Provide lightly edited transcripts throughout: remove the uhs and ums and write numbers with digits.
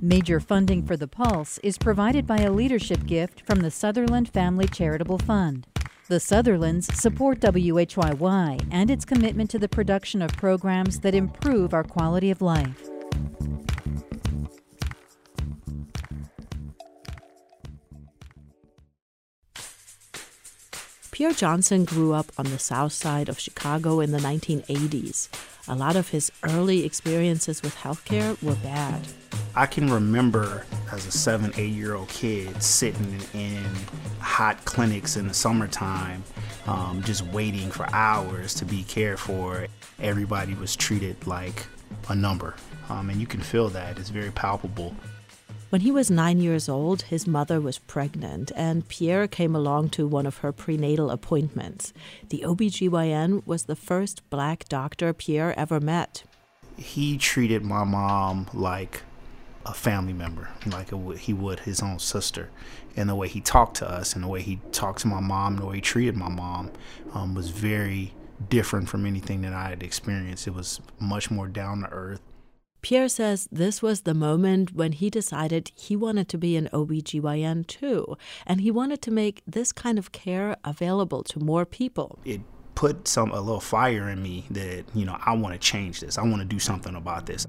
Major funding for The Pulse is provided by a leadership gift from the Sutherland Family Charitable Fund. The Sutherlands support WHYY and its commitment to the production of programs that improve our quality of life. Pierre Johnson grew up on the south side of Chicago in the 1980s. A lot of his early experiences with healthcare were bad. I can remember as a 7, 8-year-old kid sitting in hot clinics in the summertime, just waiting for hours to be cared for. Everybody was treated like a number, and you can feel that. It's very palpable. When he was 9 years old, his mother was pregnant, and Pierre came along to one of her prenatal appointments. The OBGYN was the first black doctor Pierre ever met. He treated my mom like a family member, like he would his own sister. And the way he talked to us and the way he talked to my mom, and the way he treated my mom was very different from anything that I had experienced. It was much more down to earth. Pierre says this was the moment when he decided he wanted to be an OBGYN too, and he wanted to make this kind of care available to more people. It put a little fire in me that, I want to change this. I want to do something about this.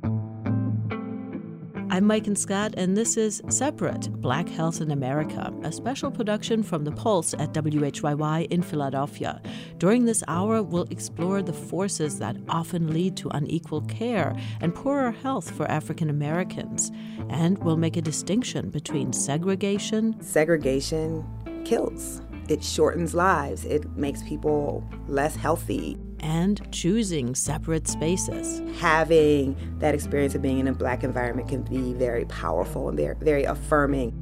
I'm Mike and Scott, and this is Separate, Black Health in America, a special production from The Pulse at WHYY in Philadelphia. During this hour, we'll explore the forces that often lead to unequal care and poorer health for African Americans. And we'll make a distinction between segregation. Segregation kills. It shortens lives. It makes people less healthy. And choosing separate spaces. Having that experience of being in a Black environment can be very powerful and very, very affirming.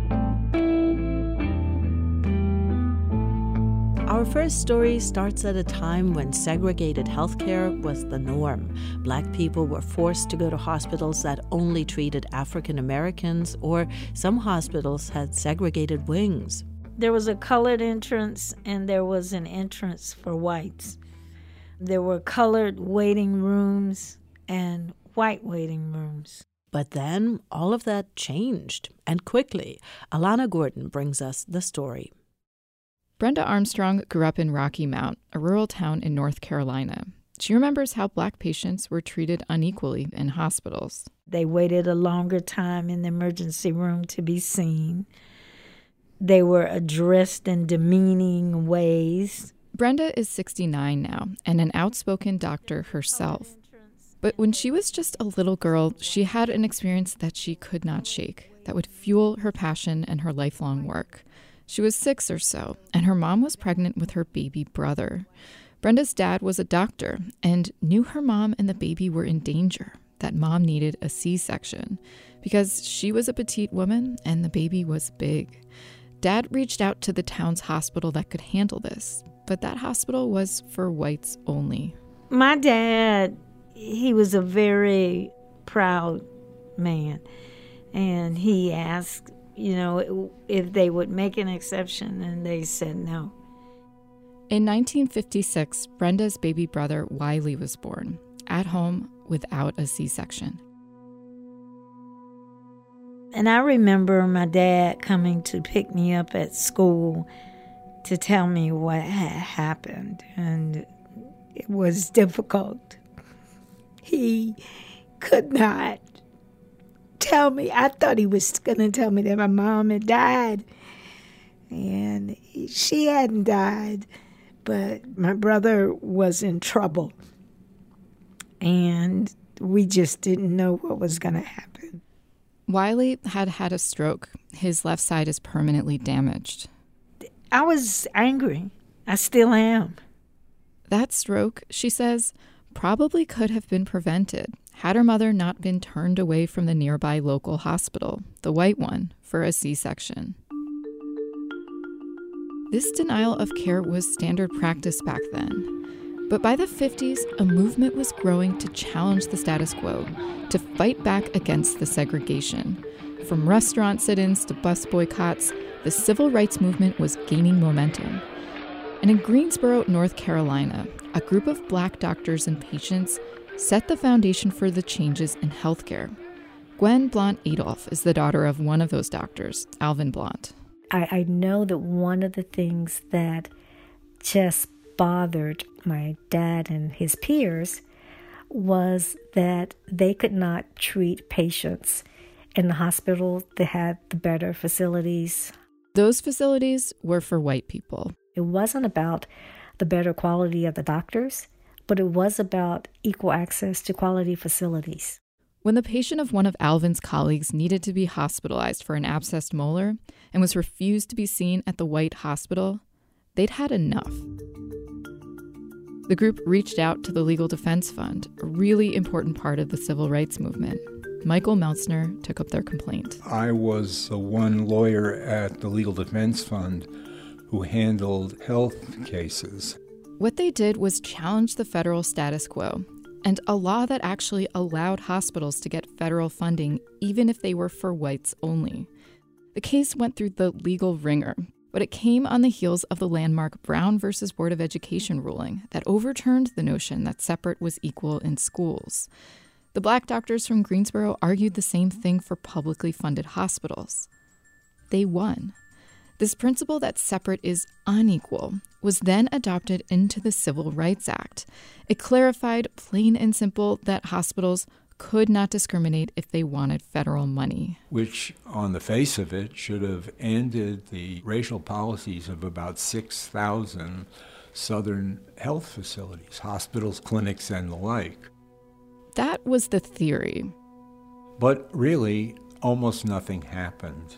Our first story starts at a time when segregated healthcare was the norm. Black people were forced to go to hospitals that only treated African Americans, or some hospitals had segregated wings. There was a colored entrance and there was an entrance for whites. There were colored waiting rooms and white waiting rooms. But then all of that changed, and quickly. Alana Gordon brings us the story. Brenda Armstrong grew up in Rocky Mount, a rural town in North Carolina. She remembers how Black patients were treated unequally in hospitals. They waited a longer time in the emergency room to be seen. They were addressed in demeaning ways. Brenda is 69 now and an outspoken doctor herself. But when she was just a little girl, she had an experience that she could not shake, that would fuel her passion and her lifelong work. She was 6 or so, and her mom was pregnant with her baby brother. Brenda's dad was a doctor and knew her mom and the baby were in danger, that mom needed a C-section, because she was a petite woman and the baby was big. Dad reached out to the town's hospital that could handle this, but that hospital was for whites only. My dad, he was a very proud man, and he asked, if they would make an exception, and they said no. In 1956, Brenda's baby brother Wiley was born, at home without a C-section. And I remember my dad coming to pick me up at school to tell me what had happened, and it was difficult. He could not tell me. I thought he was going to tell me that my mom had died, and she hadn't died, but my brother was in trouble, and we just didn't know what was going to happen. Wiley had had a stroke. His left side is permanently damaged. I was angry. I still am. That stroke, she says, probably could have been prevented had her mother not been turned away from the nearby local hospital, the white one, for a C-section. This denial of care was standard practice back then. But by the 50s, a movement was growing to challenge the status quo, to fight back against the segregation. From restaurant sit-ins to bus boycotts, the civil rights movement was gaining momentum. And in Greensboro, North Carolina, a group of Black doctors and patients set the foundation for the changes in healthcare. Gwen Blount Adolph is the daughter of one of those doctors, Alvin Blount. I know that one of the things that just bothered my dad and his peers was that they could not treat patients in the hospital that had the better facilities. Those facilities were for white people. It wasn't about the better quality of the doctors, but it was about equal access to quality facilities. When the patient of one of Alvin's colleagues needed to be hospitalized for an abscessed molar and was refused to be seen at the white hospital, they'd had enough. The group reached out to the Legal Defense Fund, a really important part of the civil rights movement. Michael Meltzner took up their complaint. I was the one lawyer at the Legal Defense Fund who handled health cases. What they did was challenge the federal status quo and a law that actually allowed hospitals to get federal funding even if they were for whites only. The case went through the legal ringer, but it came on the heels of the landmark Brown versus Board of Education ruling that overturned the notion that separate was equal in schools. The black doctors from Greensboro argued the same thing for publicly funded hospitals. They won. This principle that separate is unequal was then adopted into the Civil Rights Act. It clarified, plain and simple, that hospitals could not discriminate if they wanted federal money. Which, on the face of it, should have ended the racial policies of about 6,000 Southern health facilities, hospitals, clinics, and the like. That was the theory. But really, almost nothing happened.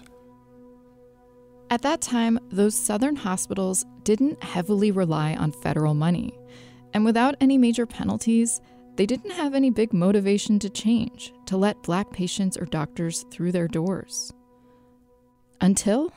At that time, those Southern hospitals didn't heavily rely on federal money. And without any major penalties, they didn't have any big motivation to change, to let black patients or doctors through their doors. Until...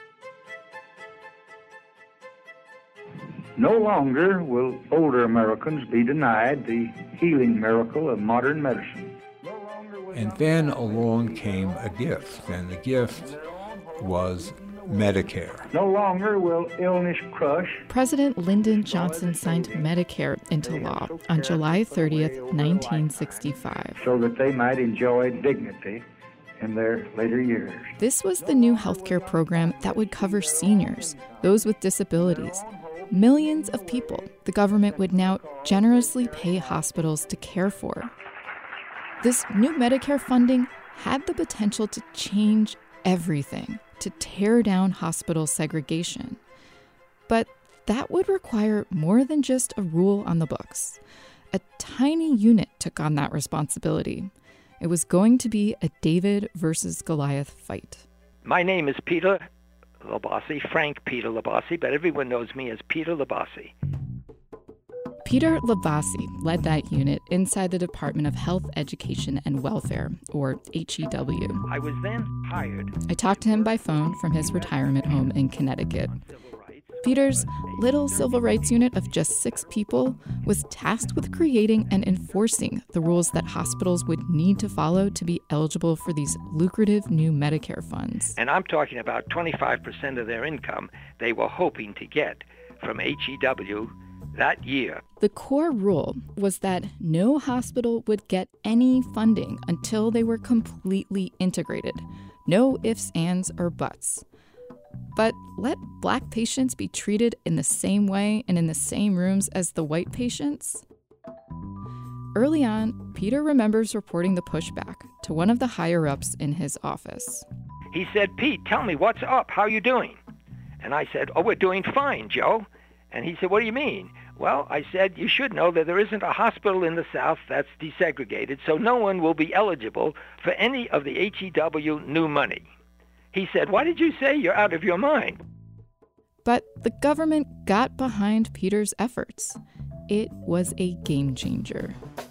No longer will older Americans be denied the healing miracle of modern medicine. And then along came a gift, and the gift was Medicare. No longer will illness crush. President Lyndon Johnson signed Medicare into law on July 30th, 1965. So that they might enjoy dignity in their later years. This was the new healthcare program that would cover seniors, those with disabilities, millions of people the government would now generously pay hospitals to care for. This new Medicare funding had the potential to change everything, to tear down hospital segregation. But that would require more than just a rule on the books. A tiny unit took on that responsibility. It was going to be a David versus Goliath fight. My name is Peter Labasi, Frank Peter Labasi, but everyone knows me as Peter Labasi. Peter Labasi led that unit inside the Department of Health, Education, and Welfare, or HEW. I was then hired. I talked to him by phone from his retirement home in Connecticut. Peter's little civil rights unit of just 6 people was tasked with creating and enforcing the rules that hospitals would need to follow to be eligible for these lucrative new Medicare funds. And I'm talking about 25% of their income they were hoping to get from HEW that year. The core rule was that no hospital would get any funding until they were completely integrated. No ifs, ands, or buts. But let black patients be treated in the same way and in the same rooms as the white patients? Early on, Peter remembers reporting the pushback to one of the higher-ups in his office. He said, "Pete, tell me, what's up? How are you doing?" And I said, "Oh, we're doing fine, Joe." And he said, "What do you mean?" Well, I said, "You should know that there isn't a hospital in the South that's desegregated, so no one will be eligible for any of the HEW new money." He said, "Why did you say you're out of your mind?" But the government got behind Peter's efforts. It was a game changer.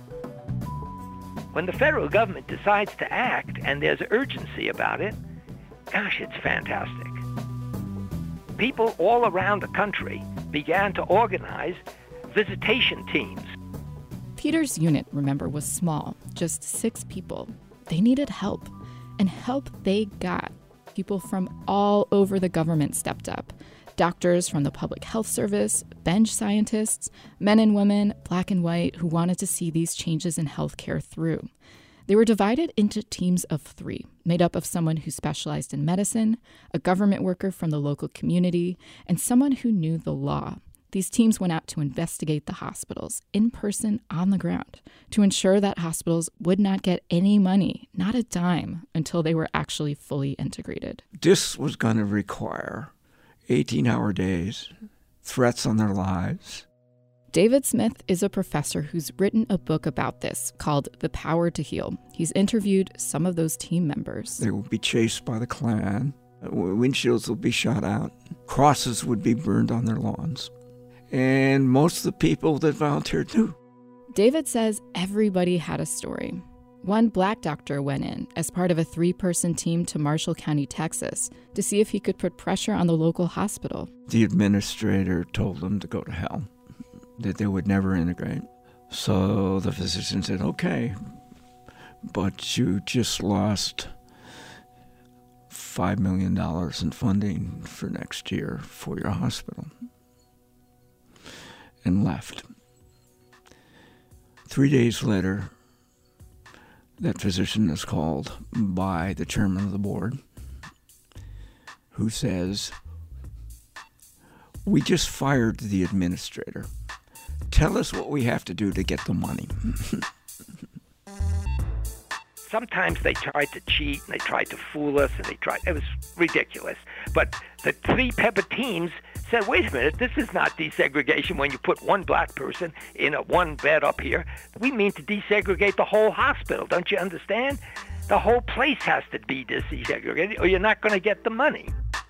When the federal government decides to act and there's urgency about it, gosh, it's fantastic. People all around the country began to organize visitation teams. Peter's unit, remember, was small, just 6 people. They needed help, and help they got. People from all over the government stepped up. Doctors from the Public Health Service, bench scientists, men and women, black and white, who wanted to see these changes in healthcare through. They were divided into teams of 3, made up of someone who specialized in medicine, a government worker from the local community, and someone who knew the law. These teams went out to investigate the hospitals in person on the ground to ensure that hospitals would not get any money, not a dime, until they were actually fully integrated. This was going to require 18-hour days, threats on their lives. David Smith is a professor who's written a book about this called The Power to Heal. He's interviewed some of those team members. They would be chased by the Klan. Windshields would be shot out. Crosses would be burned on their lawns. And most of the people that volunteered knew. David says everybody had a story. One Black doctor went in as part of a 3-person team to Marshall County, Texas, to see if he could put pressure on the local hospital. The administrator told them to go to hell, that they would never integrate. So the physician said, okay, but you just lost $5 million in funding for next year for your hospital. And left. 3 days later, that physician is called by the chairman of the board, who says, we just fired the administrator. Tell us what we have to do to get the money. Sometimes they tried to cheat and they tried to fool us and it was ridiculous. But the 3 Pepper teams said, wait a minute, this is not desegregation when you put one black person in one bed up here. We mean to desegregate the whole hospital, don't you understand? The whole place has to be desegregated or you're not going to get the money.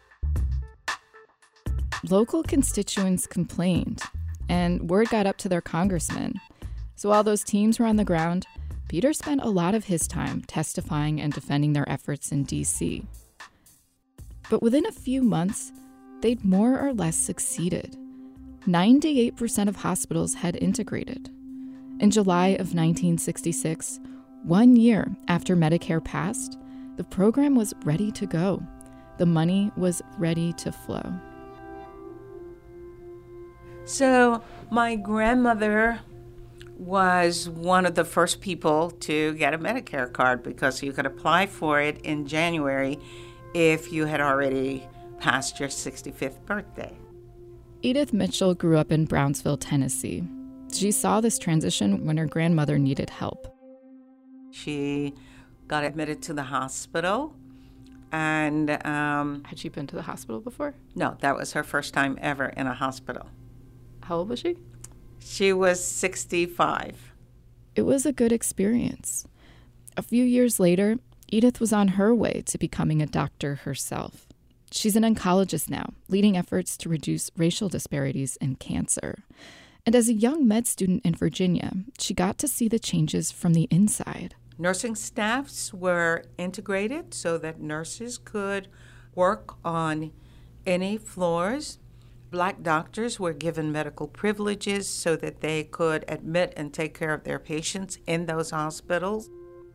Local constituents complained, and word got up to their congressman. So while those teams were on the ground, Peter spent a lot of his time testifying and defending their efforts in D.C. But within a few months, they'd more or less succeeded. 98% of hospitals had integrated. In July of 1966, 1 year after Medicare passed, the program was ready to go. The money was ready to flow. So my grandmother was one of the first people to get a Medicare card because you could apply for it in January if you had already passed your 65th birthday. Edith Mitchell grew up in Brownsville, Tennessee. She saw this transition when her grandmother needed help. She got admitted to the hospital and... Had she been to the hospital before? No, that was her first time ever in a hospital. How old was she? She was 65. It was a good experience. A few years later, Edith was on her way to becoming a doctor herself. She's an oncologist now, leading efforts to reduce racial disparities in cancer. And as a young med student in Virginia, she got to see the changes from the inside. Nursing staffs were integrated so that nurses could work on any floors. Black doctors were given medical privileges so that they could admit and take care of their patients in those hospitals.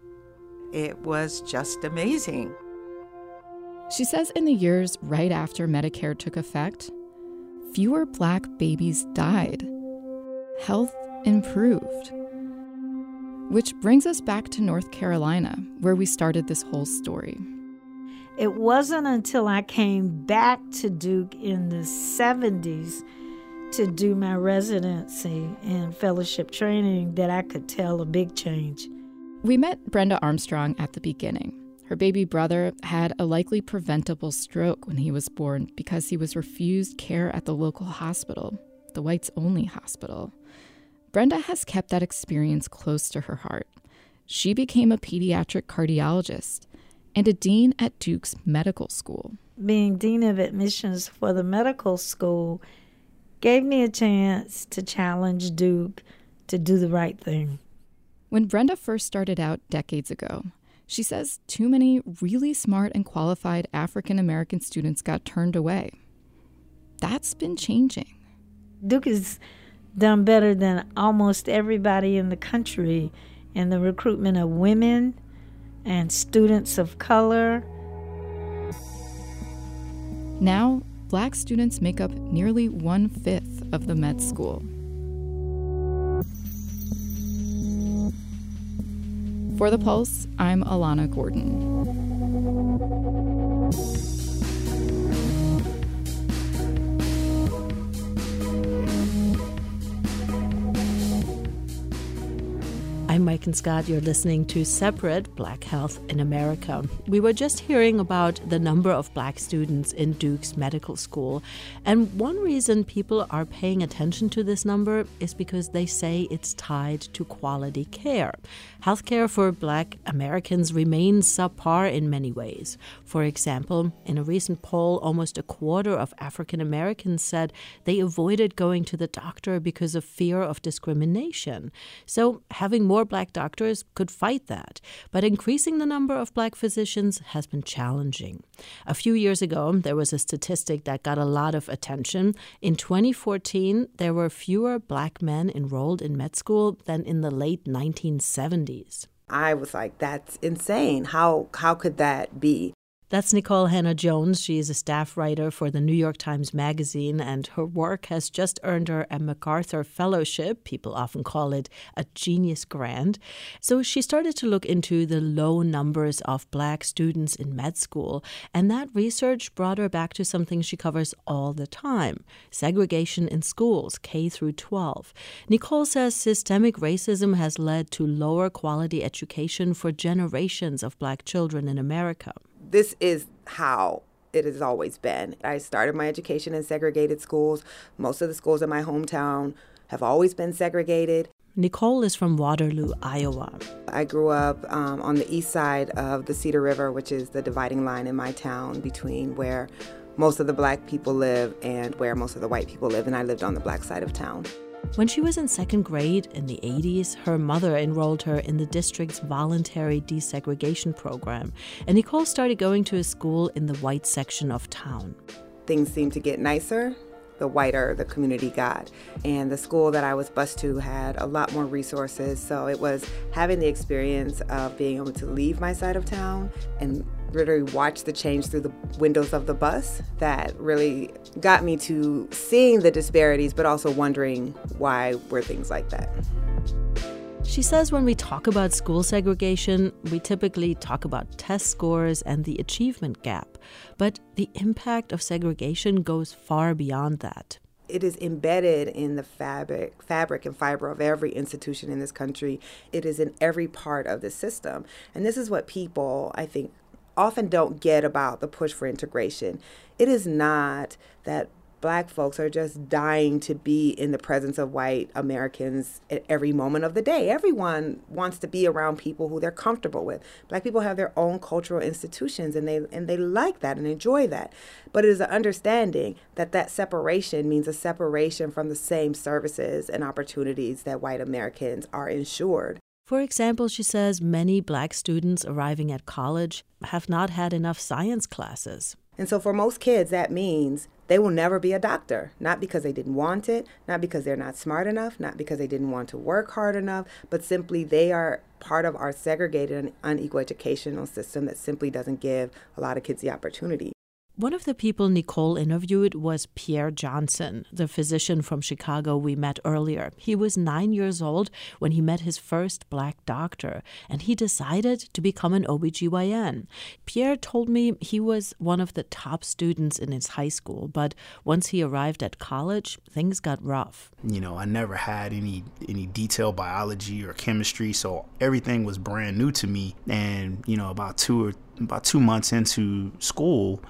It was just amazing. She says in the years right after Medicare took effect, fewer Black babies died. Health improved. Which brings us back to North Carolina, where we started this whole story. It wasn't until I came back to Duke in the 70s to do my residency and fellowship training that I could tell a big change. We met Brenda Armstrong at the beginning. Her baby brother had a likely preventable stroke when he was born because he was refused care at the local hospital, the whites-only hospital. Brenda has kept that experience close to her heart. She became a pediatric cardiologist and a dean at Duke's medical school. Being dean of admissions for the medical school gave me a chance to challenge Duke to do the right thing. When Brenda first started out decades ago, she says too many really smart and qualified African American students got turned away. That's been changing. Duke has done better than almost everybody in the country in the recruitment of women and students of color. Now, Black students make up nearly 1/5 of the med school. For The Pulse, I'm Alana Gordon. I'm Mike and Scott. You're listening to Separate, Black Health in America. We were just hearing about the number of black students in Duke's medical school. And one reason people are paying attention to this number is because they say it's tied to quality care. Healthcare for black Americans remains subpar in many ways. For example, in a recent poll, almost a quarter of African Americans said they avoided going to the doctor because of fear of discrimination. So having more black doctors could fight that, but increasing the number of black physicians has been challenging. A few years ago, there was a statistic that got a lot of attention. In 2014, there were fewer black men enrolled in med school than in the late 1970s. I was like, that's insane. How could that be? That's Nikole Hannah-Jones. She is a staff writer for the New York Times Magazine, and her work has just earned her a MacArthur Fellowship. People often call it a Genius Grant. So she started to look into the low numbers of black students in med school, and that research brought her back to something she covers all the time: segregation in schools, K through 12. Nikole says systemic racism has led to lower quality education for generations of black children in America. This is how it has always been. I started my education in segregated schools. Most of the schools in my hometown have always been segregated. Nikole is from Waterloo, Iowa. I grew up on the east side of the Cedar River, which is the dividing line in my town between where most of the black people live and where most of the white people live, and I lived on the black side of town. When she was in second grade in the 80s, her mother enrolled her in the district's voluntary desegregation program, and Nikole started going to a school in the white section of town. Things seemed to get nicer the whiter the community got. And the school that I was bused to had a lot more resources, so it was having the experience of being able to leave my side of town and literally watch the change through the windows of the bus that really got me to seeing the disparities, but also wondering why were things like that. She says when we talk about school segregation, we typically talk about test scores and the achievement gap, but the impact of segregation goes far beyond that. It is embedded in the fabric and fiber of every institution in this country. It is in every part of the system. And this is what people, I think, often don't get about the push for integration. It is not that Black folks are just dying to be in the presence of white Americans at every moment of the day. Everyone wants to be around people who they're comfortable with. Black people have their own cultural institutions, and they like that and enjoy that. But it is an understanding that that separation means a separation from the same services and opportunities that white Americans are ensured. For example, she says many Black students arriving at college have not had enough science classes. And so for most kids, that means they will never be a doctor, not because they didn't want it, not because they're not smart enough, not because they didn't want to work hard enough, but simply they are part of our segregated and unequal educational system that simply doesn't give a lot of kids the opportunity. One of the people Nikole interviewed was Pierre Johnson, the physician from Chicago we met earlier. He was 9 years old when he met his first Black doctor, and he decided to become an OBGYN. Pierre told me he was one of the top students in his high school, but once he arrived at college, things got rough. You know, I never had any detailed biology or chemistry, so everything was brand new to me. And, you know, about 2 months into school,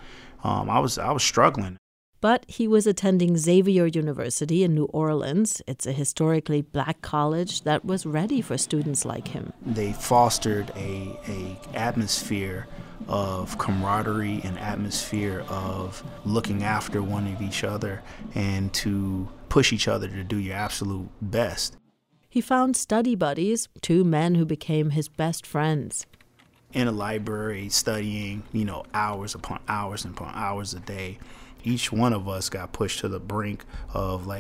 I was struggling. But he was attending Xavier University in New Orleans. It's a historically Black college that was ready for students like him. They fostered a atmosphere of camaraderie, an atmosphere of looking after one of each other and to push each other to do your absolute best. He found study buddies, 2 men who became his best friends. In a library, studying, hours upon hours upon hours a day. Each one of us got pushed to the brink of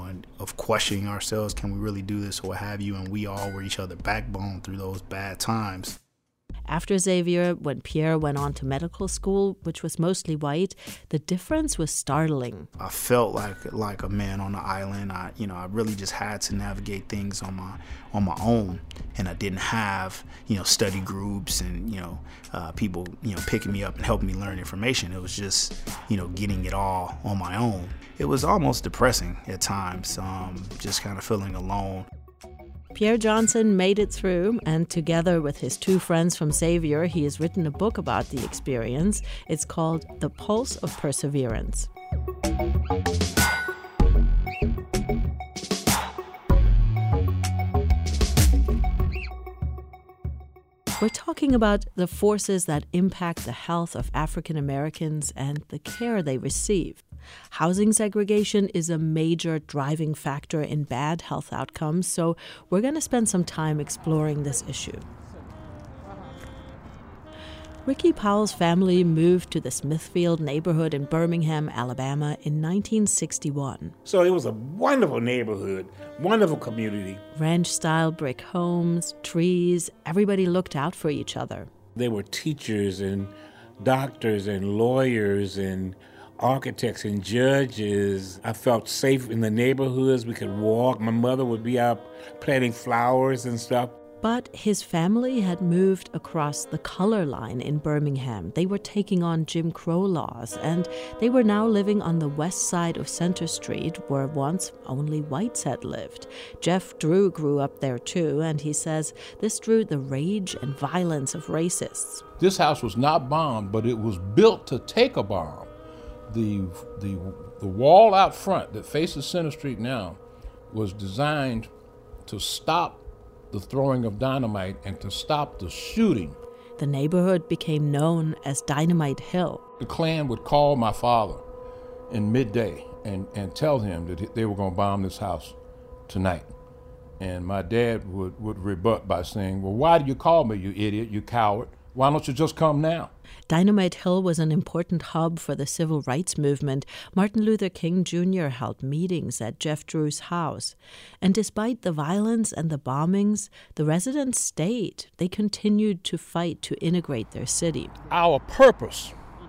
of questioning ourselves. Can we really do this or what have you? And we all were each other's backbone through those bad times. After Xavier, when Pierre went on to medical school, which was mostly white, the difference was startling. I felt like a man on the island. I really just had to navigate things on my own, and I didn't have study groups and people picking me up and helping me learn information. It was just getting it all on my own. It was almost depressing at times, just kind of feeling alone. Pierre Johnson made it through, and together with his two friends from Xavier, he has written a book about the experience. It's called The Pulse of Perseverance. We're talking about the forces that impact the health of African Americans and the care they receive. Housing segregation is a major driving factor in bad health outcomes, so we're going to spend some time exploring this issue. Ricky Powell's family moved to the Smithfield neighborhood in Birmingham, Alabama in 1961. So it was a wonderful neighborhood, wonderful community. Ranch-style brick homes, trees, everybody looked out for each other. There were teachers and doctors and lawyers and architects and judges. I felt safe in the neighborhoods. We could walk. My mother would be out planting flowers and stuff. But his family had moved across the color line in Birmingham. They were taking on Jim Crow laws, and they were now living on the west side of Center Street, where once only whites had lived. Jeff Drew grew up there too, and he says this drew the rage and violence of racists. This house was not bombed, but it was built to take a bomb. The wall out front that faces Center Street now was designed to stop the throwing of dynamite and to stop the shooting. The neighborhood became known as Dynamite Hill. The Klan would call my father in midday and tell him that they were going to bomb this house tonight. And my dad would rebut by saying, well, why do you call me, you idiot, you coward? Why don't you just come now? Dynamite Hill was an important hub for the civil rights movement. Martin Luther King Jr. held meetings at Jeff Drew's house. And despite the violence and the bombings, the residents stayed. They continued to fight to integrate their city. Our purpose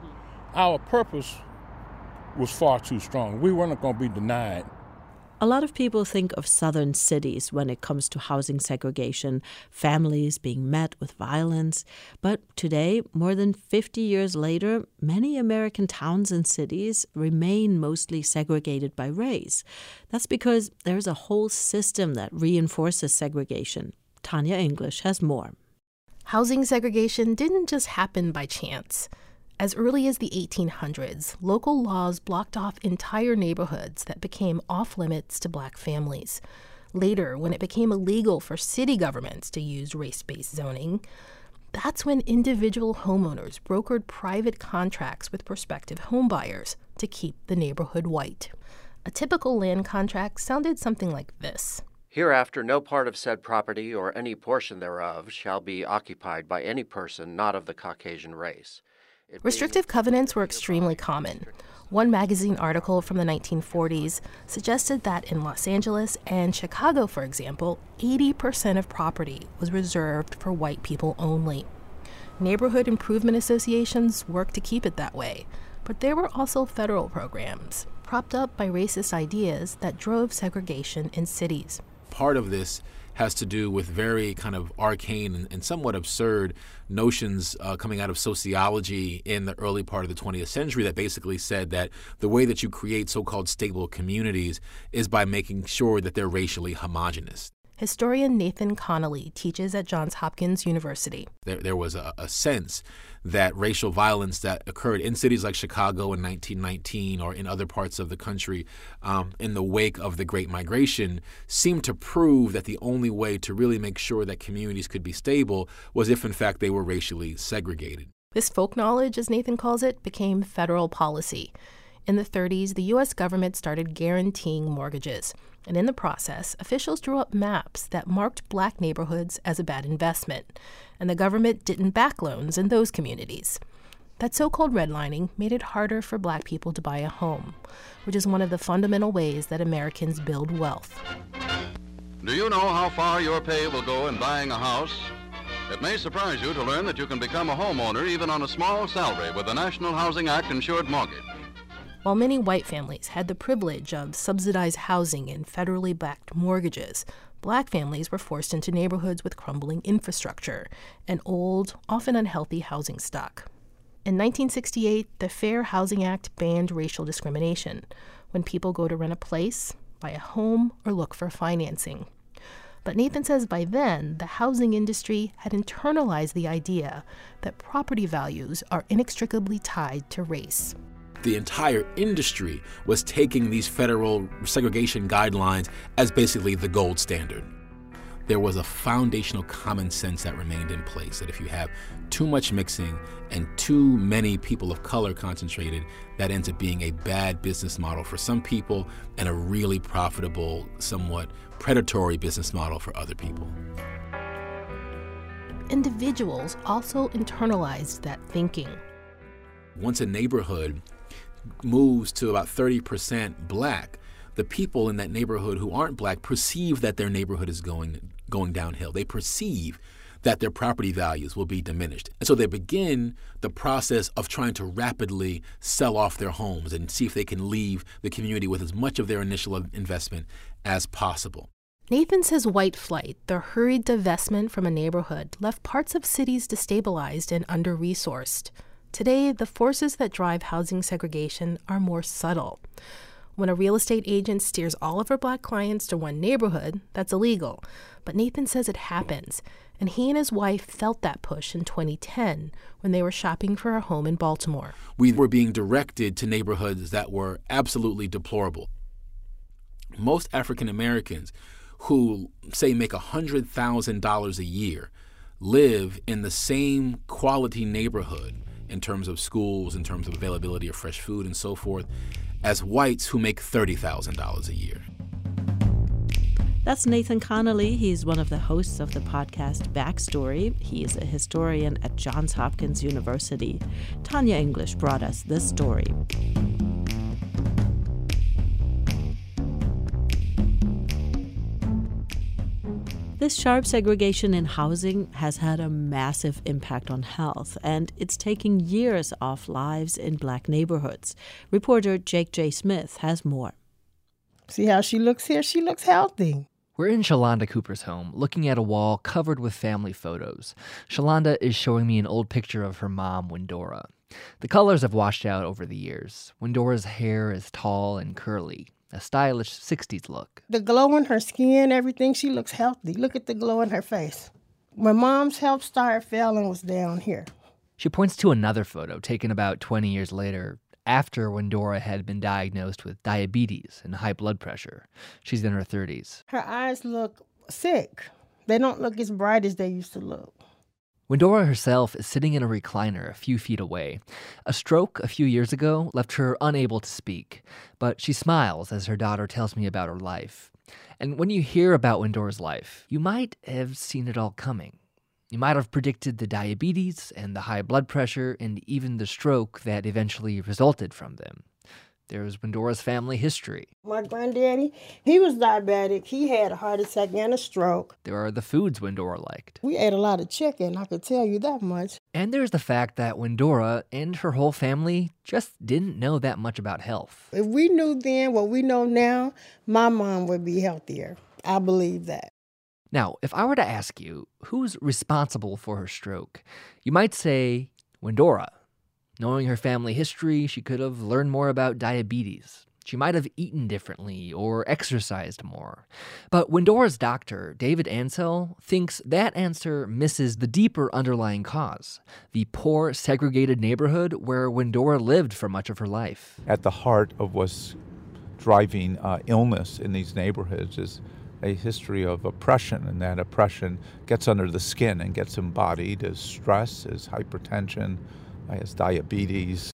was far too strong. We weren't going to be denied. A lot of people think of southern cities when it comes to housing segregation, families being met with violence. But today, more than 50 years later, many American towns and cities remain mostly segregated by race. That's because there's a whole system that reinforces segregation. Tanya English has more. Housing segregation didn't just happen by chance. As early as the 1800s, local laws blocked off entire neighborhoods that became off-limits to black families. Later, when it became illegal for city governments to use race-based zoning, that's when individual homeowners brokered private contracts with prospective homebuyers to keep the neighborhood white. A typical land contract sounded something like this. Hereafter, no part of said property or any portion thereof shall be occupied by any person not of the Caucasian race. Restrictive covenants were extremely common. One magazine article from the 1940s suggested that in Los Angeles and Chicago, for example, 80% of property was reserved for white people only. Neighborhood improvement associations worked to keep it that way, but there were also federal programs propped up by racist ideas that drove segregation in cities. Part of this has to do with very kind of arcane and somewhat absurd notions coming out of sociology in the early part of the 20th century that basically said that the way that you create so-called stable communities is by making sure that they're racially homogenous. Historian Nathan Connolly teaches at Johns Hopkins University. There was a sense that racial violence that occurred in cities like Chicago in 1919 or in other parts of the country in the wake of the Great Migration seemed to prove that the only way to really make sure that communities could be stable was if, in fact, they were racially segregated. This folk knowledge, as Nathan calls it, became federal policy. In the 30s, the U.S. government started guaranteeing mortgages. And in the process, officials drew up maps that marked black neighborhoods as a bad investment. And the government didn't back loans in those communities. That so-called redlining made it harder for black people to buy a home, which is one of the fundamental ways that Americans build wealth. Do you know how far your pay will go in buying a house? It may surprise you to learn that you can become a homeowner even on a small salary with the National Housing Act insured mortgage. While many white families had the privilege of subsidized housing and federally backed mortgages, black families were forced into neighborhoods with crumbling infrastructure and old, often unhealthy housing stock. In 1968, the Fair Housing Act banned racial discrimination when people go to rent a place, buy a home, or look for financing. But Nathan says by then, the housing industry had internalized the idea that property values are inextricably tied to race. The entire industry was taking these federal segregation guidelines as basically the gold standard. There was a foundational common sense that remained in place, that if you have too much mixing and too many people of color concentrated, that ends up being a bad business model for some people and a really profitable, somewhat predatory business model for other people. Individuals also internalized that thinking. Once a neighborhood moves to about 30% black, the people in that neighborhood who aren't black perceive that their neighborhood is going downhill. They perceive that their property values will be diminished. And so they begin the process of trying to rapidly sell off their homes and see if they can leave the community with as much of their initial investment as possible. Nathan says white flight, the hurried divestment from a neighborhood, left parts of cities destabilized and under-resourced. Today, the forces that drive housing segregation are more subtle. When a real estate agent steers all of her black clients to one neighborhood, that's illegal. But Nathan says it happens, and he and his wife felt that push in 2010 when they were shopping for a home in Baltimore. We were being directed to neighborhoods that were absolutely deplorable. Most African Americans who, say, make $100,000 a year live in the same quality neighborhood in terms of schools, in terms of availability of fresh food and so forth, as whites who make $30,000 a year. That's Nathan Connolly. He's one of the hosts of the podcast Backstory. He is a historian at Johns Hopkins University. Tanya English brought us this story. This sharp segregation in housing has had a massive impact on health, and it's taking years off lives in black neighborhoods. Reporter Jake J. Smith has more. See how she looks here? She looks healthy. We're in Shalonda Cooper's home, looking at a wall covered with family photos. Shalonda is showing me an old picture of her mom, Windora. The colors have washed out over the years. Windora's hair is tall and curly, a stylish 60s look. The glow in her skin, everything, she looks healthy. Look at the glow in her face. When Mom's health started failing was down here. She points to another photo taken about 20 years later, after Windora had been diagnosed with diabetes and high blood pressure. She's in her 30s. Her eyes look sick. They don't look as bright as they used to look. Windora herself is sitting in a recliner a few feet away. A stroke a few years ago left her unable to speak, but she smiles as her daughter tells me about her life. And when you hear about Windora's life, you might have seen it all coming. You might have predicted the diabetes and the high blood pressure and even the stroke that eventually resulted from them. There's Windora's family history. My granddaddy, he was diabetic. He had a heart attack and a stroke. There are the foods Windora liked. We ate a lot of chicken, I could tell you that much. And there's the fact that Windora and her whole family just didn't know that much about health. If we knew then what we know now, my mom would be healthier. I believe that. Now, if I were to ask you who's responsible for her stroke, you might say Windora. Knowing her family history, she could have learned more about diabetes. She might have eaten differently or exercised more. But Windora's doctor, David Ansell, thinks that answer misses the deeper underlying cause, the poor, segregated neighborhood where Windora lived for much of her life. At the heart of what's driving illness in these neighborhoods is a history of oppression, and that oppression gets under the skin and gets embodied as stress, as hypertension, as diabetes.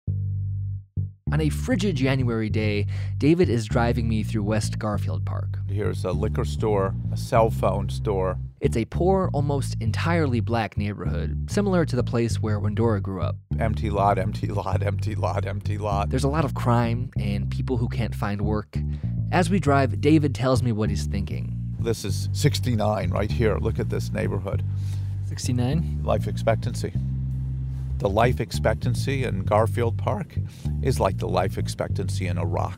On a frigid January day, David is driving me through West Garfield Park. Here's a liquor store, a cell phone store. It's a poor, almost entirely black neighborhood, similar to the place where Windora grew up. Empty lot, empty lot, empty lot, empty lot. There's a lot of crime and people who can't find work. As we drive, David tells me what he's thinking. This is 69 right here. Look at this neighborhood. 69? Life expectancy. The life expectancy in Garfield Park is like the life expectancy in Iraq.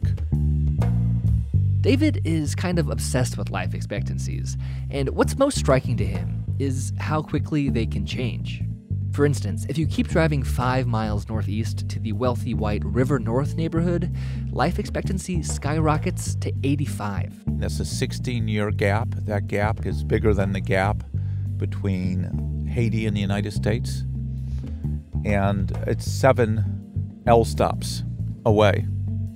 David is kind of obsessed with life expectancies, and what's most striking to him is how quickly they can change. For instance, if you keep driving 5 miles northeast to the wealthy white River North neighborhood, life expectancy skyrockets to 85. That's a 16-year gap. That gap is bigger than the gap between Haiti and the United States. And it's 7 L stops away.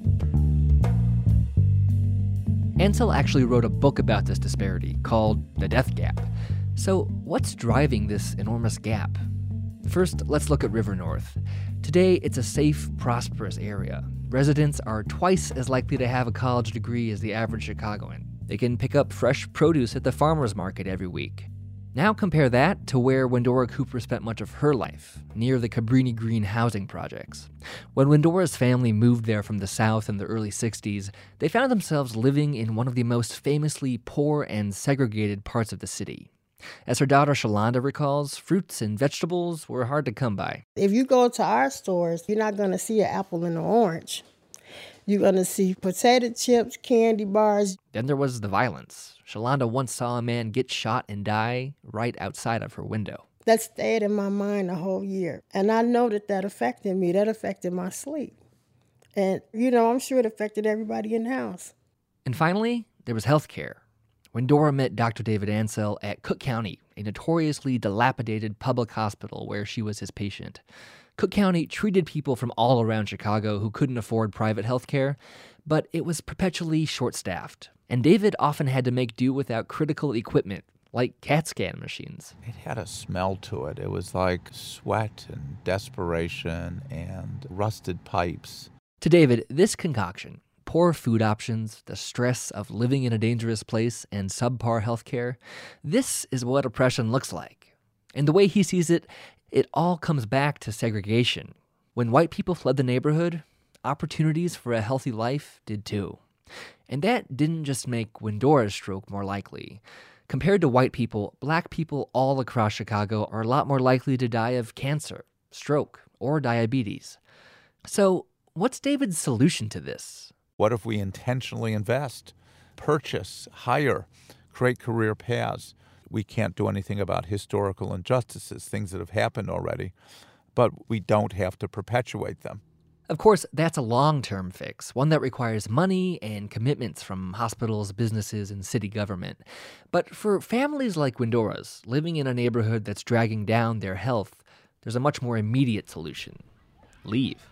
Ansel actually wrote a book about this disparity called The Death Gap. So what's driving this enormous gap? First, let's look at River North. Today, it's a safe, prosperous area. Residents are twice as likely to have a college degree as the average Chicagoan. They can pick up fresh produce at the farmer's market every week. Now compare that to where Wendora Cooper spent much of her life, near the Cabrini Green housing projects. When Wendora's family moved there from the South in the early 60s, they found themselves living in one of the most famously poor and segregated parts of the city. As her daughter Shalonda recalls, fruits and vegetables were hard to come by. If you go to our stores, you're not going to see an apple and an orange. You're going to see potato chips, candy bars. Then there was the violence. Shalonda once saw a man get shot and die right outside of her window. That stayed in my mind the whole year. And I know that affected me. That affected my sleep. And, I'm sure it affected everybody in the house. And finally, there was health care. Wendora met Dr. David Ansel at Cook County, a notoriously dilapidated public hospital where she was his patient. Cook County treated people from all around Chicago who couldn't afford private health care, but it was perpetually short-staffed, and David often had to make do without critical equipment, like CAT scan machines. It had a smell to it. It was like sweat and desperation and rusted pipes. To David, this concoction, poor food options, the stress of living in a dangerous place, and subpar health care, this is what oppression looks like. And the way he sees it, it all comes back to segregation. When white people fled the neighborhood, opportunities for a healthy life did too. And that didn't just make Wendora's stroke more likely. Compared to white people, black people all across Chicago are a lot more likely to die of cancer, stroke, or diabetes. So, what's David's solution to this? What if we intentionally invest, purchase, hire, create career paths? We can't do anything about historical injustices, things that have happened already, but we don't have to perpetuate them. Of course, that's a long-term fix, one that requires money and commitments from hospitals, businesses, and city government. But for families like Wendora's, living in a neighborhood that's dragging down their health, there's a much more immediate solution: leave.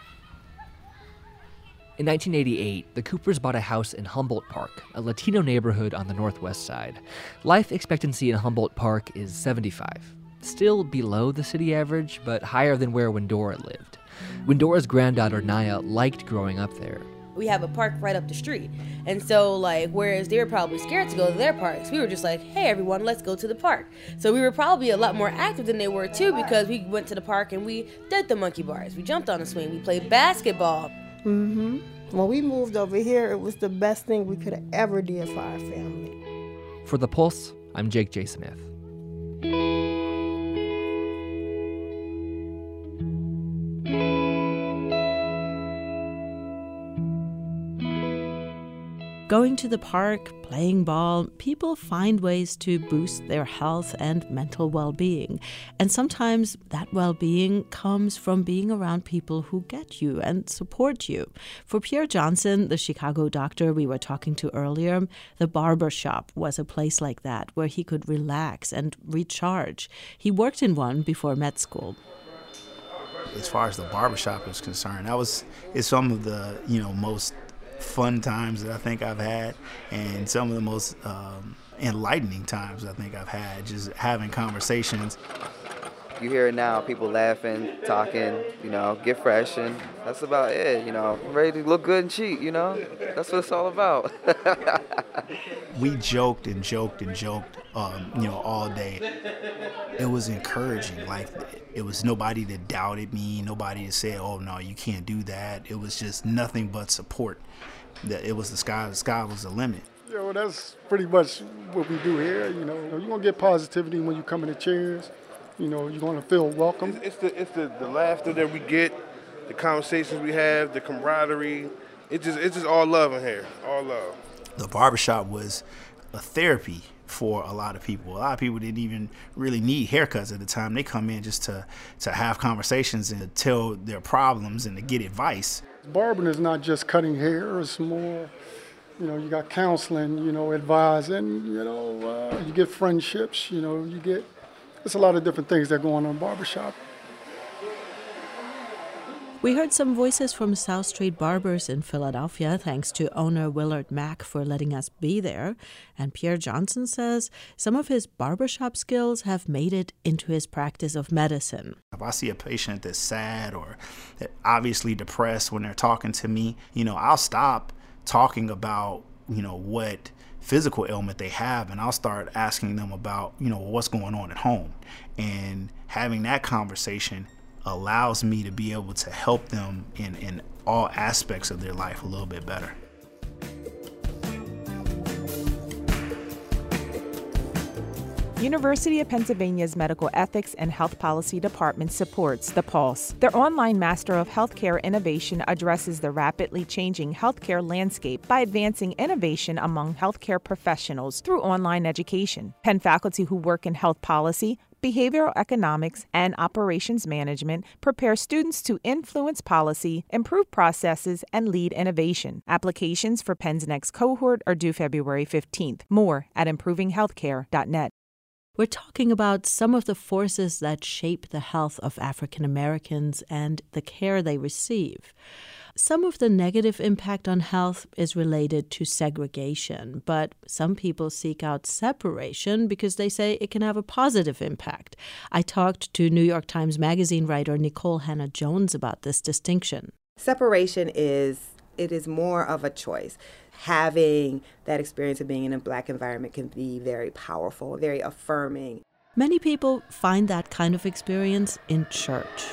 In 1988, the Coopers bought a house in Humboldt Park, a Latino neighborhood on the northwest side. Life expectancy in Humboldt Park is 75. Still below the city average, but higher than where Wendora lived. Wendora's granddaughter, Naya, liked growing up there. We have a park right up the street. And so, whereas they were probably scared to go to their parks, we were just like, hey, everyone, let's go to the park. So we were probably a lot more active than they were, too, because we went to the park and we did the monkey bars. We jumped on a swing. We played basketball. Mm-hmm. When we moved over here, it was the best thing we could have ever did for our family. For The Pulse, I'm Jake J. Smith. Going to the park, playing ball, people find ways to boost their health and mental well-being. And sometimes that well-being comes from being around people who get you and support you. For Pierre Johnson, the Chicago doctor we were talking to earlier, the barber shop was a place like that where he could relax and recharge. He worked in one before med school. As far as the barbershop is concerned, it's some of the most fun times that I think I've had, and some of the most enlightening times I think I've had, just having conversations. You hear it now, people laughing, talking, get fresh, and that's about it, ready to look good and cheat, that's what it's all about. We joked and joked and joked, all day. It was encouraging, it was nobody that doubted me, nobody that said, oh no, you can't do that. It was just nothing but support. That it was the sky was the limit. That's pretty much what we do here. You're going to get positivity when you come in the chairs. You know, you're going to feel welcome. It's the laughter that we get, the conversations we have, the camaraderie. It's just all love in here, all love. The barbershop was a therapy for a lot of people. A lot of people didn't even really need haircuts at the time. They come in just to have conversations and to tell their problems and to get advice. Barbering is not just cutting hair. It's more, you know, you got counseling, you know, advising, you know, you get friendships, you know, there's a lot of different things that go on in a barbershop. We heard some voices from South Street Barbers in Philadelphia, thanks to owner Willard Mack for letting us be there. And Pierre Johnson says some of his barbershop skills have made it into his practice of medicine. If I see a patient that's sad or obviously depressed when they're talking to me, you know, I'll stop talking about, you know, what physical ailment they have, and I'll start asking them about, you know, what's going on at home. And having that conversation allows me to be able to help them in all aspects of their life a little bit better. University of Pennsylvania's Medical Ethics and Health Policy Department supports The Pulse. Their online Master of Healthcare Innovation addresses the rapidly changing healthcare landscape by advancing innovation among healthcare professionals through online education. Penn faculty who work in health policy, behavioral economics, and operations management prepare students to influence policy, improve processes, and lead innovation. Applications for Penn's next cohort are due February 15th. More at improvinghealthcare.net. We're talking about some of the forces that shape the health of African Americans and the care they receive. Some of the negative impact on health is related to segregation, but some people seek out separation because they say it can have a positive impact. I talked to New York Times Magazine writer Nikole Hannah-Jones about this distinction. Separation is more of a choice. Having that experience of being in a Black environment can be very powerful, very affirming. Many people find that kind of experience in church.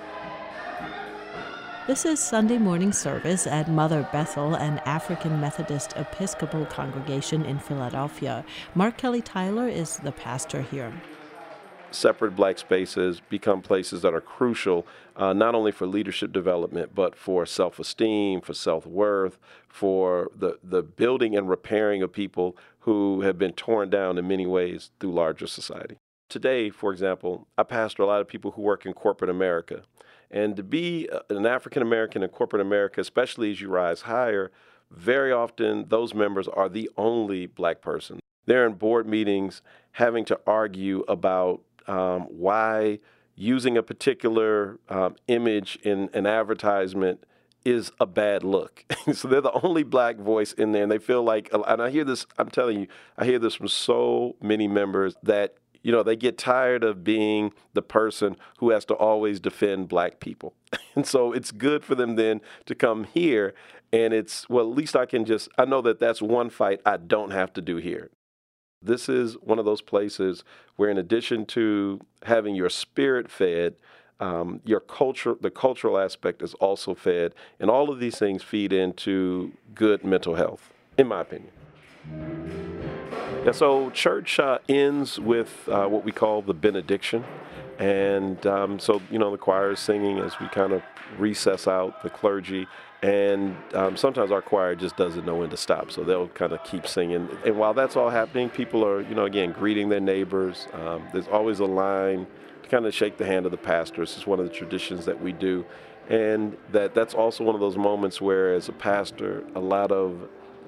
This is Sunday morning service at Mother Bethel, an African Methodist Episcopal congregation in Philadelphia. Mark Kelly Tyler is the pastor here. Separate Black spaces become places that are crucial, not only for leadership development, but for self-esteem, for self-worth, for the building and repairing of people who have been torn down in many ways through larger society. Today, for example, I pastor a lot of people who work in corporate America. And to be an African American in corporate America, especially as you rise higher, very often those members are the only Black person. They're in board meetings having to argue about why using a particular image in an advertisement is a bad look. So they're the only Black voice in there, and they feel like, and I hear this, I'm telling you, I hear this from so many members that, you know, they get tired of being the person who has to always defend Black people. And so it's good for them then to come here, and it's, well, at least I know that that's one fight I don't have to do here. This is one of those places where, in addition to having your spirit fed, the cultural aspect is also fed, and all of these things feed into good mental health, in my opinion. And so church ends with what we call the benediction, and so, you know, the choir is singing as we kind of recess out the clergy. And sometimes our choir just doesn't know when to stop, so they'll kind of keep singing. And while that's all happening, people are, you know, again, greeting their neighbors. There's always a line to kind of shake the hand of the pastor. This is one of the traditions that we do. And that's also one of those moments where, as a pastor, a lot of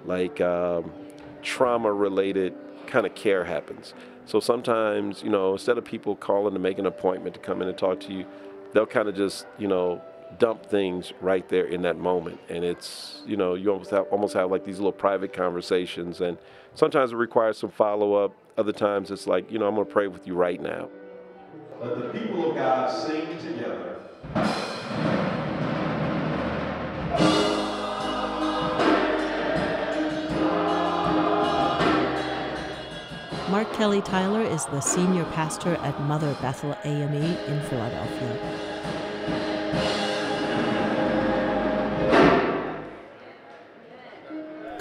trauma-related kind of care happens. So sometimes, you know, instead of people calling to make an appointment to come in and talk to you, they'll kind of just, you know, dump things right there in that moment. And it's, you know, you almost have like these little private conversations, and sometimes it requires some follow-up. Other times it's like, you know, I'm going to pray with you right now. Let the people of God sing together. Mark Kelly Tyler is the senior pastor at Mother Bethel AME in Philadelphia.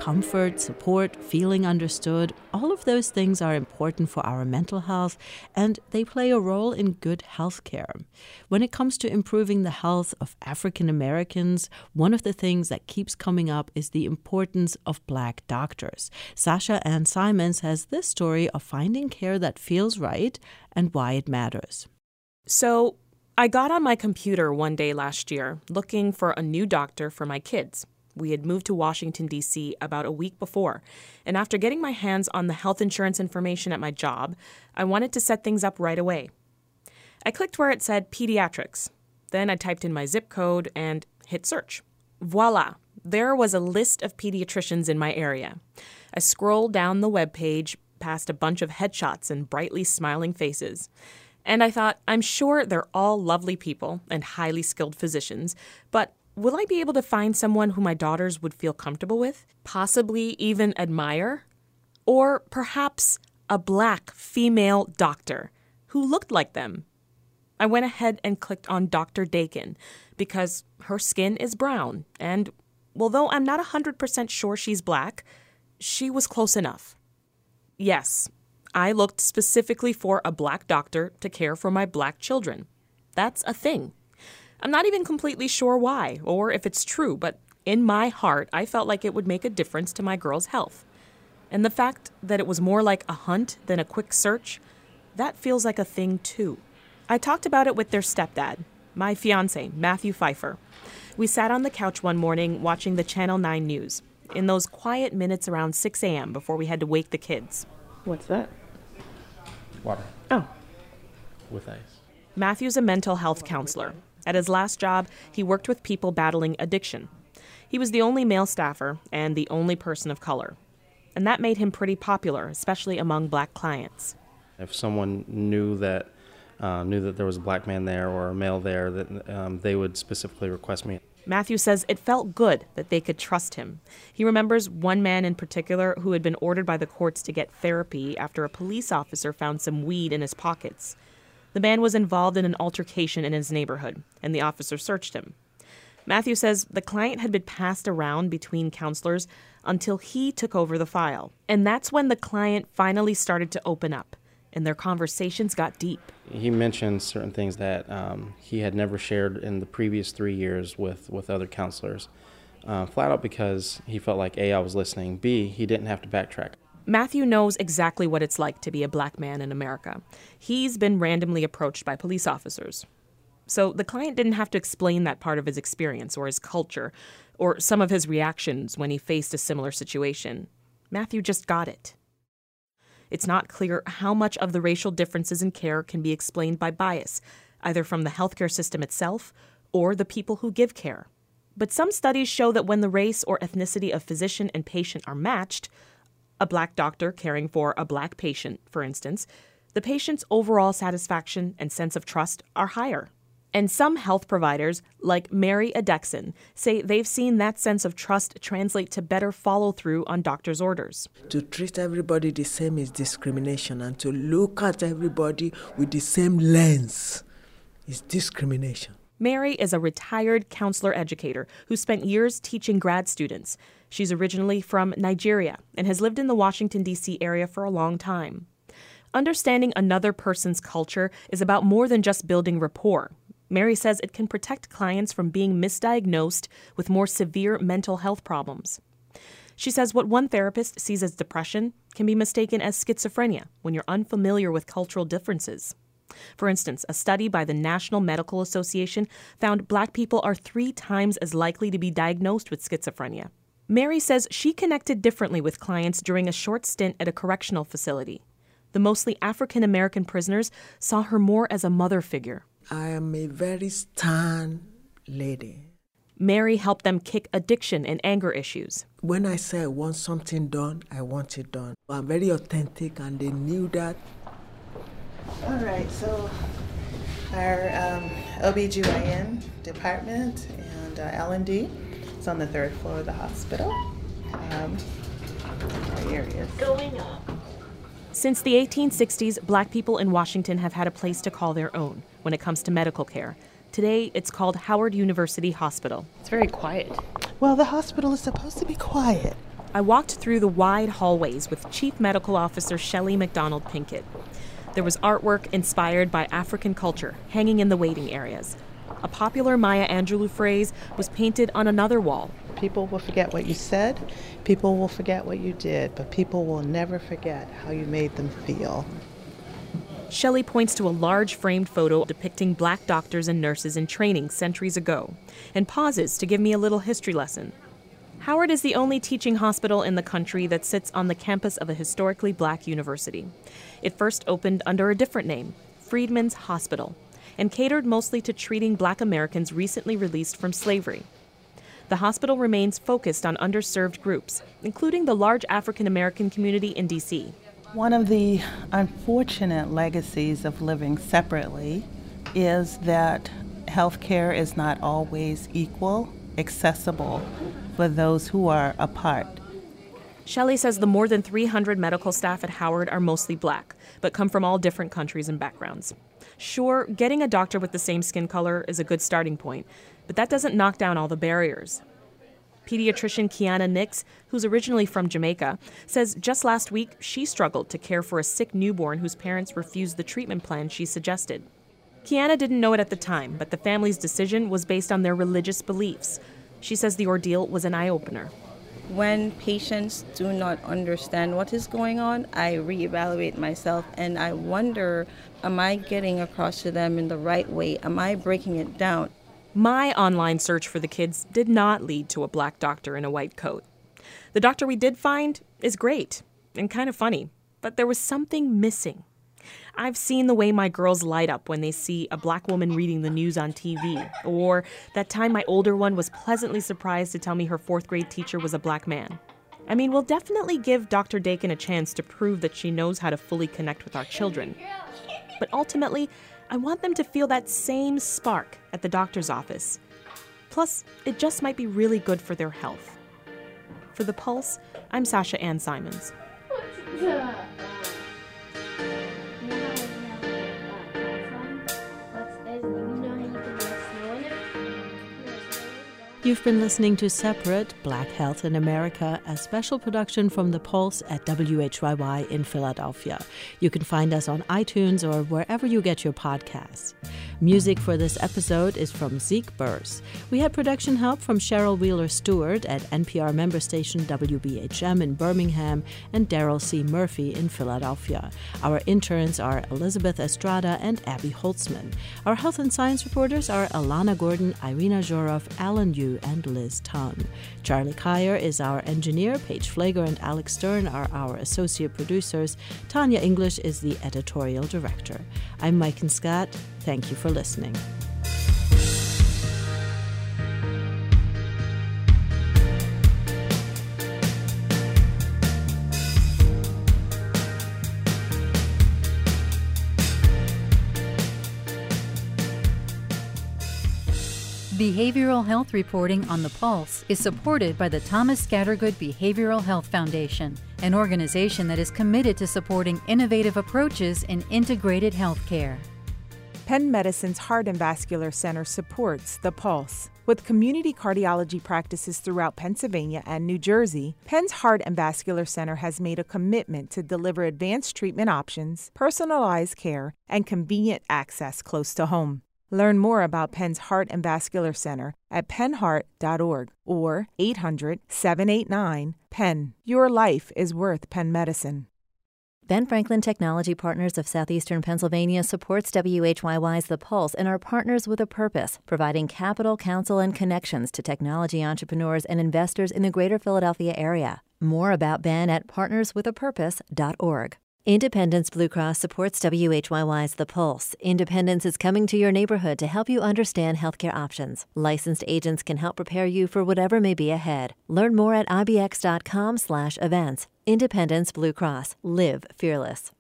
comfort, support, feeling understood, all of those things are important for our mental health, and they play a role in good health care. When it comes to improving the health of African Americans, one of the things that keeps coming up is the importance of Black doctors. Sasha Ann Simons has this story of finding care that feels right and why it matters. So, I got on my computer one day last year looking for a new doctor for my kids. We had moved to Washington, D.C. about a week before, and after getting my hands on the health insurance information at my job, I wanted to set things up right away. I clicked where it said pediatrics. Then I typed in my zip code and hit search. Voila! There was a list of pediatricians in my area. I scrolled down the webpage past a bunch of headshots and brightly smiling faces. And I thought, I'm sure they're all lovely people and highly skilled physicians, but will I be able to find someone who my daughters would feel comfortable with, possibly even admire? Or perhaps a Black female doctor who looked like them? I went ahead and clicked on Dr. Dakin because her skin is brown, and although I'm not 100% sure she's Black, she was close enough. Yes, I looked specifically for a Black doctor to care for my Black children. That's a thing. I'm not even completely sure why or if it's true, but in my heart, I felt like it would make a difference to my girls' health. And the fact that it was more like a hunt than a quick search, that feels like a thing too. I talked about it with their stepdad, my fiancé, Matthew Pfeiffer. We sat on the couch one morning watching the Channel 9 news, in those quiet minutes around 6 a.m. before we had to wake the kids. What's that? Water. Oh. With ice. Matthew's a mental health counselor. At his last job, he worked with people battling addiction. He was the only male staffer and the only person of color. And that made him pretty popular, especially among Black clients. If someone knew that there was a Black man there or a male there, that they would specifically request me. Matthew says it felt good that they could trust him. He remembers one man in particular who had been ordered by the courts to get therapy after a police officer found some weed in his pockets. The man was involved in an altercation in his neighborhood, and the officer searched him. Matthew says the client had been passed around between counselors until he took over the file. And that's when the client finally started to open up, and their conversations got deep. He mentioned certain things that he had never shared in the previous 3 years with other counselors, flat out because he felt like A, I was listening, B, he didn't have to backtrack. Matthew knows exactly what it's like to be a Black man in America. He's been randomly approached by police officers. So the client didn't have to explain that part of his experience or his culture or some of his reactions when he faced a similar situation. Matthew just got it. It's not clear how much of the racial differences in care can be explained by bias, either from the healthcare system itself or the people who give care. But some studies show that when the race or ethnicity of physician and patient are matched, a Black doctor caring for a Black patient, for instance, the patient's overall satisfaction and sense of trust are higher. And some health providers, like Mary Adexon, say they've seen that sense of trust translate to better follow-through on doctors' orders. To treat everybody the same is discrimination, and to look at everybody with the same lens is discrimination. Mary is a retired counselor educator who spent years teaching grad students. She's originally from Nigeria and has lived in the Washington, D.C. area for a long time. Understanding another person's culture is about more than just building rapport. Mary says it can protect clients from being misdiagnosed with more severe mental health problems. She says what one therapist sees as depression can be mistaken as schizophrenia when you're unfamiliar with cultural differences. For instance, a study by the National Medical Association found Black people are 3 times as likely to be diagnosed with schizophrenia. Mary says she connected differently with clients during a short stint at a correctional facility. The mostly African-American prisoners saw her more as a mother figure. I am a very stern lady. Mary helped them kick addiction and anger issues. When I say I want something done, I want it done. I'm very authentic, and they knew that. All right, so our OBGYN department and L&D is on the 3rd floor of the hospital. Our area is going up. Since the 1860s, Black people in Washington have had a place to call their own when it comes to medical care. Today, it's called Howard University Hospital. It's very quiet. Well, the hospital is supposed to be quiet. I walked through the wide hallways with Chief Medical Officer Shelley McDonald Pinkett. There was artwork inspired by African culture hanging in the waiting areas. A popular Maya Angelou phrase was painted on another wall. People will forget what you said, people will forget what you did, but people will never forget how you made them feel. Shelley points to a large framed photo depicting Black doctors and nurses in training centuries ago, and pauses to give me a little history lesson. Howard is the only teaching hospital in the country that sits on the campus of a historically Black university. It first opened under a different name, Freedmen's Hospital, and catered mostly to treating Black Americans recently released from slavery. The hospital remains focused on underserved groups, including the large African American community in D.C. One of the unfortunate legacies of living separately is that healthcare is not always equal, accessible for those who are apart. Shelley says the more than 300 medical staff at Howard are mostly Black, but come from all different countries and backgrounds. Sure, getting a doctor with the same skin color is a good starting point, but that doesn't knock down all the barriers. Pediatrician Kiana Nix, who's originally from Jamaica, says just last week she struggled to care for a sick newborn whose parents refused the treatment plan she suggested. Kiana didn't know it at the time, but the family's decision was based on their religious beliefs. She says the ordeal was an eye-opener. When patients do not understand what is going on, I reevaluate myself and I wonder, am I getting across to them in the right way? Am I breaking it down? My online search for the kids did not lead to a Black doctor in a white coat. The doctor we did find is great and kind of funny, but there was something missing. I've seen the way my girls light up when they see a Black woman reading the news on TV, or that time my older one was pleasantly surprised to tell me her 4th grade teacher was a Black man. I mean, we'll definitely give Dr. Dakin a chance to prove that she knows how to fully connect with our children. But ultimately, I want them to feel that same spark at the doctor's office. Plus, it just might be really good for their health. For The Pulse, I'm Sasha Ann Simons. You've been listening to Separate, Black Health in America, a special production from The Pulse at WHYY in Philadelphia. You can find us on iTunes or wherever you get your podcasts. Music for this episode is from Zeke Burrs. We had production help from Cheryl Wheeler-Stewart at NPR member station WBHM in Birmingham and Daryl C. Murphy in Philadelphia. Our interns are Elizabeth Estrada and Abby Holtzman. Our health and science reporters are Alana Gordon, Irina Zhorov, Alan Yu, and Liz Tung. Charlie Kyer is our engineer. Paige Flager and Alex Stern are our associate producers. Tanya English is the editorial director. I'm Mike Scott. Thank you for listening. Behavioral health reporting on The Pulse is supported by the Thomas Scattergood Behavioral Health Foundation, an organization that is committed to supporting innovative approaches in integrated health care. Penn Medicine's Heart and Vascular Center supports The Pulse. With community cardiology practices throughout Pennsylvania and New Jersey, Penn's Heart and Vascular Center has made a commitment to deliver advanced treatment options, personalized care, and convenient access close to home. Learn more about Penn's Heart and Vascular Center at pennheart.org or 800-789-PENN. Your life is worth Penn Medicine. Ben Franklin Technology Partners of Southeastern Pennsylvania supports WHYY's The Pulse and are partners with a purpose, providing capital, counsel, and connections to technology entrepreneurs and investors in the greater Philadelphia area. More about Ben at partnerswithapurpose.org. Independence Blue Cross supports WHYY's The Pulse. Independence is coming to your neighborhood to help you understand healthcare options. Licensed agents can help prepare you for whatever may be ahead. Learn more at ibx.com/events. Independence Blue Cross. Live fearless.